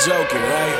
joking, right?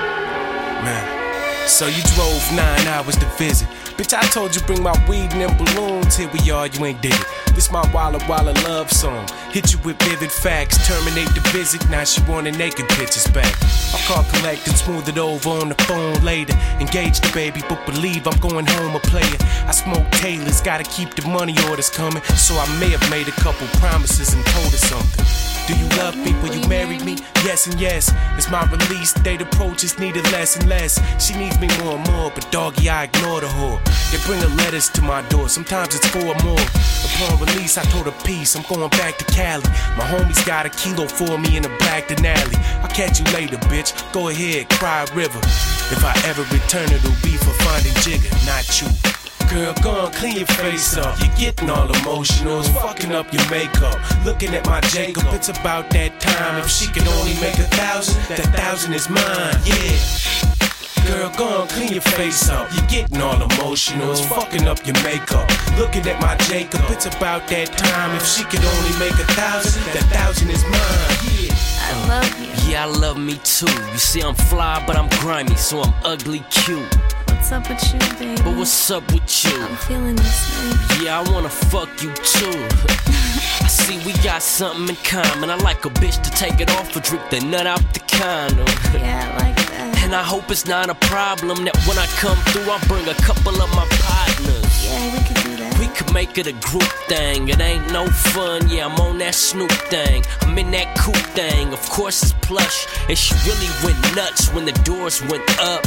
Man. So you drove 9 hours to visit. Bitch, I told you bring my weed and them balloons. Here we are, you ain't did it. This my Walla Walla love song. Hit you with vivid facts, terminate the visit. Now she wanting naked pictures back. I call collect and smooth it over on the phone later. Engage the baby, but believe I'm going home a player. I smoke Taylors, gotta keep the money orders coming. So I may have made a couple promises and told her something. Do you love me? Will you marry me? Yes and yes. As my release date approaches, needed less and less. She needs me more and more, but doggy, I ignore the whore. They bring her letters to my door, sometimes it's 4 or more. Upon release, I told her peace, I'm going back to Cali. My homies got a kilo for me in a black Denali. I'll catch you later, bitch. Go ahead, cry a river. If I ever return, it'll be for finding Jigga, not you. Girl, go on, clean your face up. You're getting all emotional, it's fucking up your makeup. Looking at my Jacob, it's about that time. If she can only make 1,000, that 1,000 is mine, yeah. Girl, go on, clean your face up. You're getting all emotional, it's fucking up your makeup. Looking at my Jacob, it's about that time. If she could only make 1,000, that 1,000 is mine, yeah. I love you. Yeah, I love me too. You see, I'm fly, but I'm grimy, so I'm ugly cute. What's up with you, baby? But what's up with you? I'm feeling the same. Yeah, I wanna fuck you too. I see we got something in common. I like a bitch to take it off or drip the nut out the condom. Yeah, I like that. And I hope it's not a problem that when I come through, I'll bring a couple of my partners. Yeah, we could do that. We could make it a group thing. It ain't no fun. Yeah, I'm on that Snoop thing. I'm in that coupe thing. Of course it's plush. And she really went nuts when the doors went up.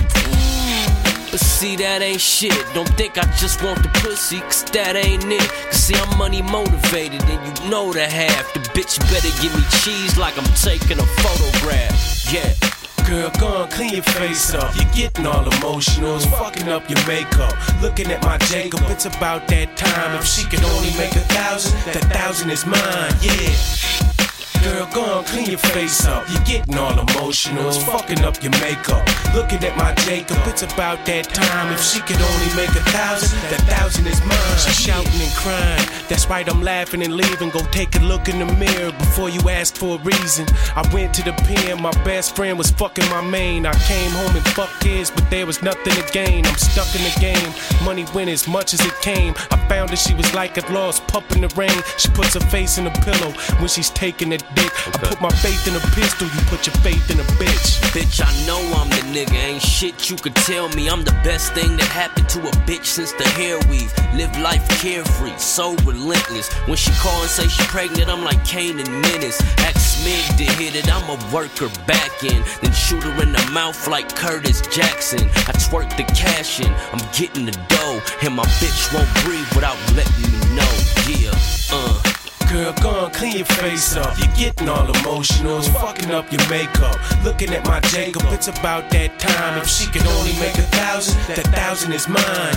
But see, that ain't shit. Don't think I just want the pussy, cause that ain't it. Cause see, I'm money motivated, and you know the half. The bitch better give me cheese like I'm taking a photograph. Yeah. Girl, go on, clean your face up. You're getting all emotional, it's fucking up your makeup. Looking at my Jacob, it's about that time. If she could only make 1,000, that 1,000 is mine, yeah. Girl, go on, clean your face up. You're getting all emotional, it's fucking up your makeup. Looking at my Jacob, it's about that time. If she could only make 1,000, that 1,000 is mine. She's shouting and crying, that's right, I'm laughing and leaving. Go take a look in the mirror before you ask for a reason. I went to the pen, my best friend was fucking my main. I came home and fucked kids, but there was nothing to gain. I'm stuck in the game, money went as much as it came. I found her, she was like a lost pup in the rain. She puts her face in a pillow when she's taking a dick. I put my faith in a pistol, you put your faith in a bitch. Bitch, I know I'm the nigga, ain't shit you could tell me. I'm the best thing that happened to a bitch since the hair weave. Live life carefree, so relentless. When she call and say she pregnant, I'm like Kane and Menace. Act Smig to hit it, I'ma work her back in. Then shoot her in the mouth like Curtis Jackson. I twerk the cash in, I'm getting the dough. And my bitch won't breathe without letting me know, yeah, Girl, go on, clean your face up. You're getting all emotional, it's fucking up your makeup. Looking at my Jacob, it's about that time. If she could only make 1,000, that 1,000 is mine,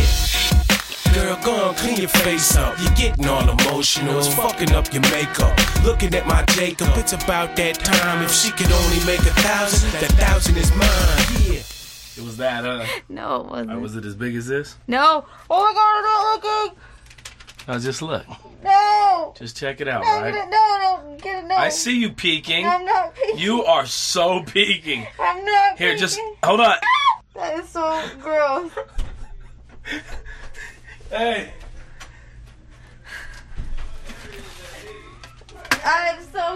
yeah. Girl, go on, clean your face up. You're getting all emotional, it's fucking up your makeup. Looking at my Jacob, it's about that time. If she could only make 1,000, that 1,000 is mine, yeah. It was that, No, it wasn't. Was it as big as this? No. Oh my god, I'm not looking. No, just look. No. Just check it out, No, right? no, get it, no. I see you peeking. I'm not peeking. You are so peeking. I'm not Here, peeking. just hold on. That is so gross. Hey. I'm so